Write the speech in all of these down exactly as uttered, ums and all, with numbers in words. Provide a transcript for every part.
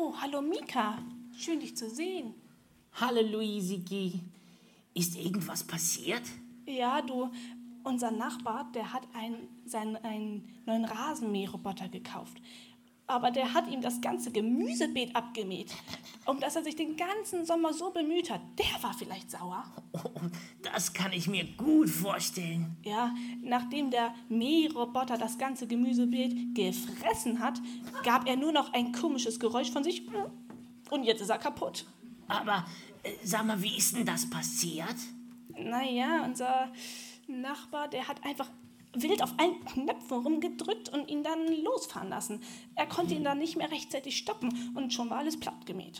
Oh, hallo Mika. Schön, dich zu sehen. Hallo Luisiki. Ist irgendwas passiert? Ja, du, unser Nachbar, der hat einen, seinen, einen neuen Rasenmäherroboter gekauft. Aber der hat ihm das ganze Gemüsebeet abgemäht, um das er sich den ganzen Sommer so bemüht hat. Der war vielleicht sauer. Oh, das kann ich mir gut vorstellen. Ja, nachdem der Mähroboter das ganze Gemüsebeet gefressen hat, gab er nur noch ein komisches Geräusch von sich und jetzt ist er kaputt. Aber äh, sag mal, wie ist denn das passiert? Naja, unser Nachbar, der hat einfach wild auf allen Knöpfen rumgedrückt und ihn dann losfahren lassen. Er konnte ihn dann nicht mehr rechtzeitig stoppen und schon war alles plattgemäht.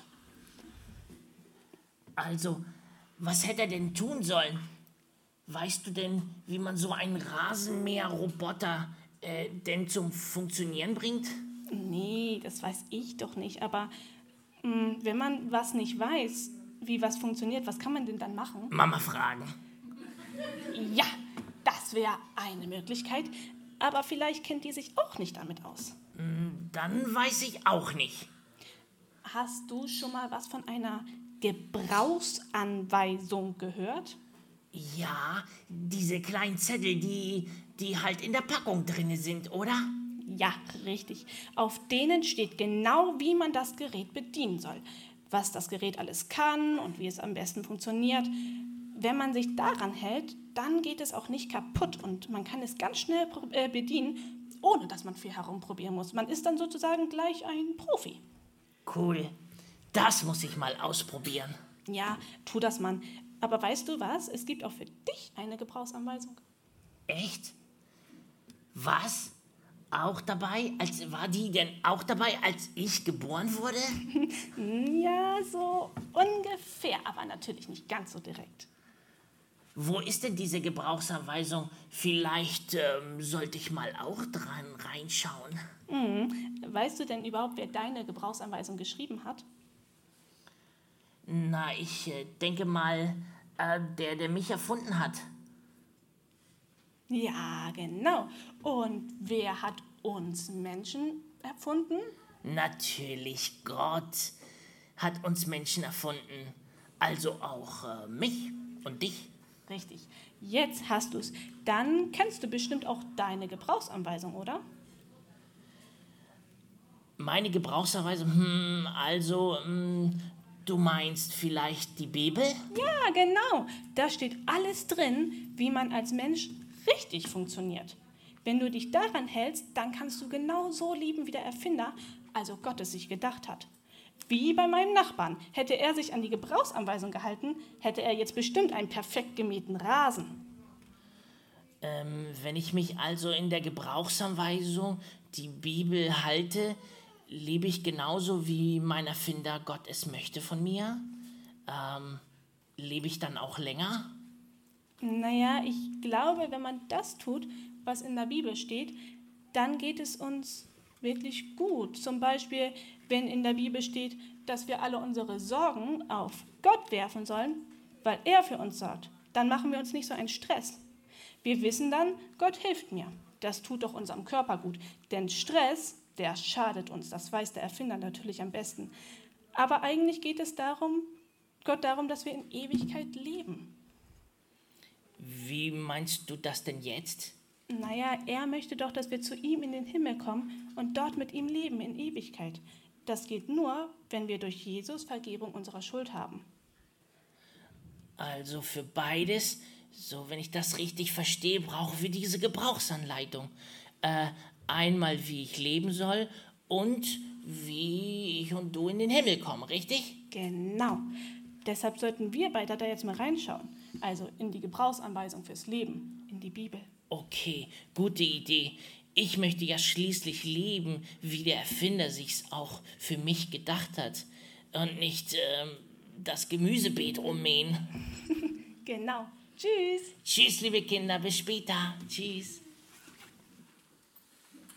Also, was hätte er denn tun sollen? Weißt du denn, wie man so einen Rasenmäherroboter äh, denn zum Funktionieren bringt? Nee, das weiß ich doch nicht, aber mh, wenn man was nicht weiß, wie was funktioniert, was kann man denn dann machen? Mama fragen. Ja, das wäre eine Möglichkeit, aber vielleicht kennt die sich auch nicht damit aus. Dann weiß ich auch nicht. Hast du schon mal was von einer Gebrauchsanweisung gehört? Ja, diese kleinen Zettel, die, die halt in der Packung drin sind, oder? Ja, richtig. Auf denen steht genau, wie man das Gerät bedienen soll. Was das Gerät alles kann und wie es am besten funktioniert. Wenn man sich daran hält, dann geht es auch nicht kaputt und man kann es ganz schnell bedienen, ohne dass man viel herumprobieren muss. Man ist dann sozusagen gleich ein Profi. Cool. Das muss ich mal ausprobieren. Ja, tu das, Mann. Aber weißt du was? Es gibt auch für dich eine Gebrauchsanweisung. Echt? Was? Auch dabei? Als, war die denn auch dabei, als ich geboren wurde? Ja, so ungefähr, aber natürlich nicht ganz so direkt. Wo ist denn diese Gebrauchsanweisung? Vielleicht ähm, sollte ich mal auch dran reinschauen. Mhm. Weißt du denn überhaupt, wer deine Gebrauchsanweisung geschrieben hat? Na, ich äh, denke mal, äh, der, der mich erfunden hat. Ja, genau. Und wer hat uns Menschen erfunden? Natürlich, Gott hat uns Menschen erfunden. Also auch äh, mich und dich. Richtig. Jetzt hast du's. Dann kennst du bestimmt auch deine Gebrauchsanweisung, oder? Meine Gebrauchsanweisung? Hm, also, hm, du meinst vielleicht die Bibel? Ja, genau. Da steht alles drin, wie man als Mensch richtig funktioniert. Wenn du dich daran hältst, dann kannst du genau so lieben, wie der Erfinder, also Gott, es sich gedacht hat. Wie bei meinem Nachbarn. Hätte er sich an die Gebrauchsanweisung gehalten, hätte er jetzt bestimmt einen perfekt gemähten Rasen. Ähm, wenn ich mich also in der Gebrauchsanweisung, die Bibel, halte, lebe ich genauso, wie mein Erfinder Gott es möchte von mir? Ähm, lebe ich dann auch länger? Naja, ich glaube, wenn man das tut, was in der Bibel steht, dann geht es uns wirklich gut. Zum Beispiel, wenn in der Bibel steht, dass wir alle unsere Sorgen auf Gott werfen sollen, weil er für uns sorgt. Dann machen wir uns nicht so einen Stress. Wir wissen dann, Gott hilft mir. Das tut doch unserem Körper gut. Denn Stress, der schadet uns. Das weiß der Erfinder natürlich am besten. Aber eigentlich geht es darum, Gott darum, dass wir in Ewigkeit leben. Wie meinst du das denn jetzt? Naja, er möchte doch, dass wir zu ihm in den Himmel kommen und dort mit ihm leben in Ewigkeit. Das geht nur, wenn wir durch Jesus Vergebung unserer Schuld haben. Also für beides, so wenn ich das richtig verstehe, brauchen wir diese Gebrauchsanleitung. Äh, einmal wie ich leben soll und wie ich und du in den Himmel kommen, richtig? Genau. Deshalb sollten wir beide da jetzt mal reinschauen. Also in die Gebrauchsanweisung fürs Leben, in die Bibel. Okay, gute Idee. Ich möchte ja schließlich leben, wie der Erfinder sich's auch für mich gedacht hat. Und nicht ähm, das Gemüsebeet ummähen. Genau. Tschüss. Tschüss, liebe Kinder, bis später. Tschüss.